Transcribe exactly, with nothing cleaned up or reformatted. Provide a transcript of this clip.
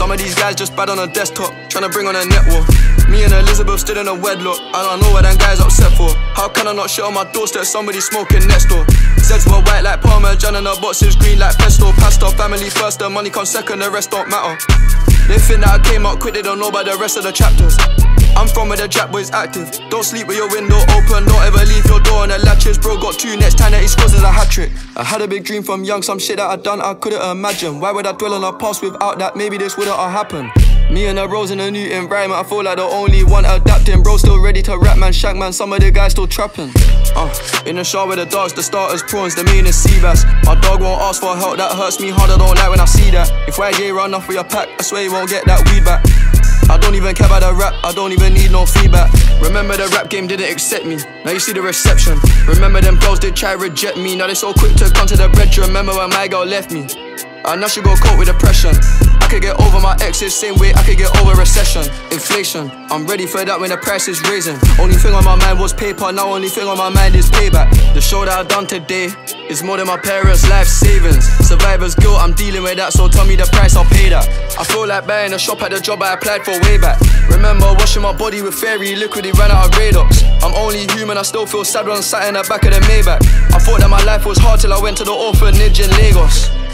Some of these guys just bad on a desktop, tryna bring on a network. Me and Elizabeth stood in a wedlock, and I know what them guys upset for. How can I not shit on my doorstep, somebody smoking next door? Zeds were white like Parmesan and the boxes green like pesto. Pasta, family first, the money comes second, the rest don't matter. They think that I came out quick, they don't know about the rest of the chapters. I'm from where the Jack boy's active. Don't sleep with your window open, don't ever leave your door on the latches. Bro got two next time that he scores is a hat-trick. I had a big dream from young, some shit that I done I couldn't imagine. Why would I dwell on the past without that? Maybe this wouldn't have happened. Me and the bros in a new environment, I feel like the only one adapting. Bro still ready to rap, man, shank man, some of the guys still trapping. Uh, in the shower with the dogs, the starters prawns, the main is sea bass. My dog won't ask for help, that hurts me hard, I don't like when I see that. If Y J run off with your pack, I swear you won't get that weed back. I don't even care about the rap, I don't even need no feedback. Remember the rap game didn't accept me, now you see the reception. Remember them girls did try reject me, now they so quick to come to the bed. Remember when my girl left me, and now she go cope with depression. I could get over my exes, same way I could get over recession. Inflation, I'm ready for that when the price is raising. Only thing on my mind was paper, now only thing on my mind is payback. The show that I've done today is more than my parents' life savings. Survivor's guilt, I'm dealing with that, so tell me the price, I'll pay that. I feel like buying a shop at the job I applied for way back. Remember washing my body with fairy liquid, it ran out of Radox. I'm only human, I still feel sad when I'm sat in the back of the Maybach. I thought that my life was hard till I went to the orphanage in Lagos.